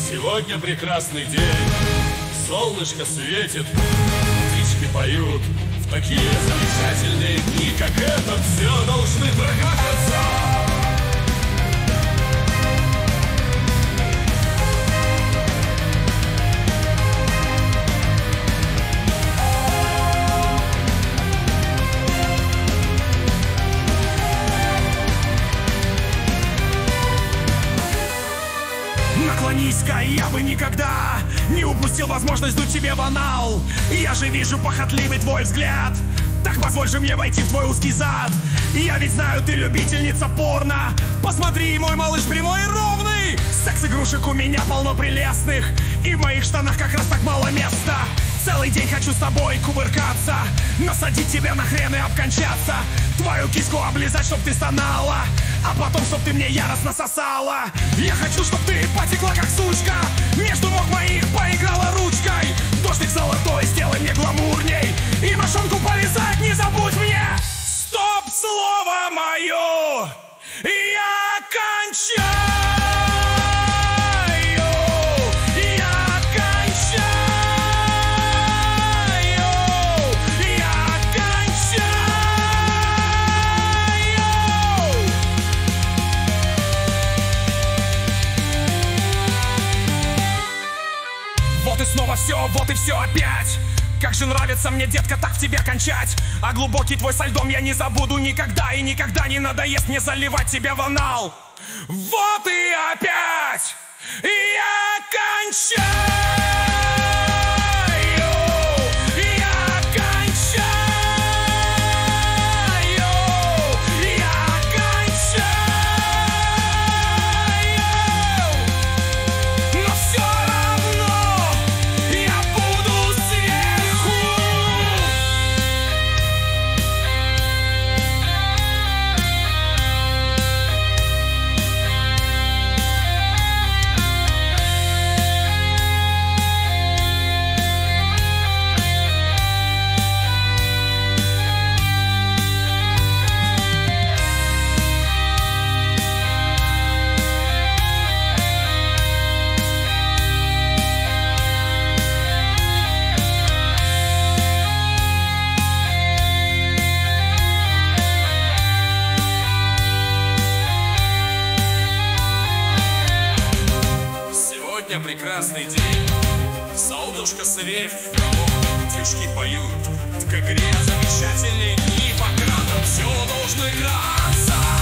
Сегодня прекрасный день, солнышко светит, птички поют. В такие замечательные дни, как этот, все должны прокатиться. Наклонись-ка, я бы никогда не упустил возможность дуть тебе в анал. Я же вижу похотливый твой взгляд, так позволь же мне войти в твой узкий зад. Я ведь знаю, ты любительница порно. Посмотри, мой малыш прямой и ровный. Секс-игрушек у меня полно прелестных, и в моих штанах как раз так мало места. Целый день хочу с тобой кувыркаться, насадить тебя на хрен и обкончаться, твою киску облизать, чтоб ты стонала, а потом, чтоб ты мне яростно сосала. Я хочу, чтоб ты потекла, как сучка, между ног моих поиграла ручкой. Дождик золотой, сделай мне гламурней, и мошонку полизать не забудь мне. Стоп, слово мое, я кончаю. Вот и снова все, вот и все опять. Как же нравится мне, детка, так в тебя кончать. А глубокий твой со льдом я не забуду никогда. И никогда не надоест мне заливать тебя в анал. Вот и опять я кончаю. Сегодня прекрасный день, солнышко светит, птички поют. В игре замечательные дни, по кратам все должно играться.